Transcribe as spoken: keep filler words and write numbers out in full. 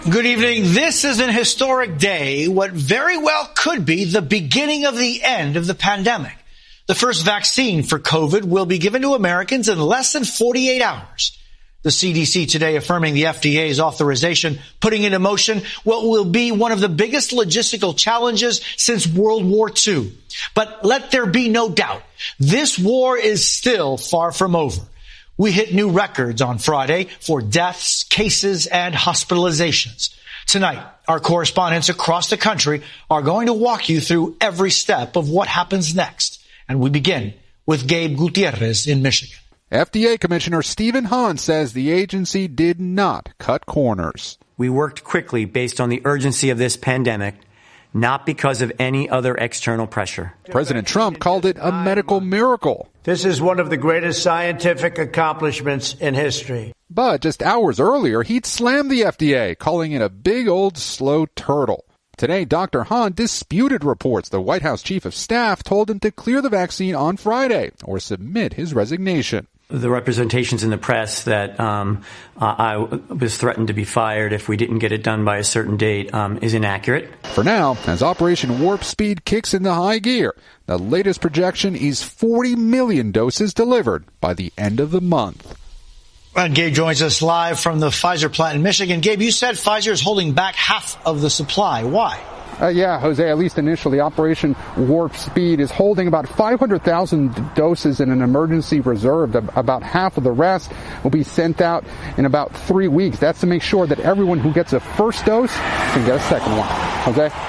Good evening. This is an historic day, what very well could be the beginning of the end of the pandemic. The first vaccine for COVID will be given to Americans in less than forty-eight hours. The C D C today affirming the F D A's authorization, putting into motion what will be one of the biggest logistical challenges since World War Two. But let there be no doubt, this war is still far from over. We hit new records on Friday for deaths, cases, and hospitalizations. Tonight, our correspondents across the country are going to walk you through every step of what happens next. And we begin with Gabe Gutierrez in Michigan. F D A Commissioner Stephen Hahn says the agency did not cut corners. We worked quickly based on the urgency of this pandemic, not because of any other external pressure. President Trump called it a medical miracle. This is one of the greatest scientific accomplishments in history. But just hours earlier, he'd slammed the F D A, calling it a big old slow turtle. Today, Doctor Hahn disputed reports the White House chief of staff told him to clear the vaccine on Friday or submit his resignation. The representations in the press that um, I was threatened to be fired if we didn't get it done by a certain date um, is inaccurate. For now, as Operation Warp Speed kicks into high gear, the latest projection is forty million doses delivered by the end of the month. And Gabe joins us live from the Pfizer plant in Michigan. Gabe, you said Pfizer is holding back half of the supply. Why? Uh, yeah, Jose, at least initially, Operation Warp Speed is holding about five hundred thousand doses in an emergency reserve. About half of the rest will be sent out in about three weeks. That's to make sure that everyone who gets a first dose can get a second one. Jose?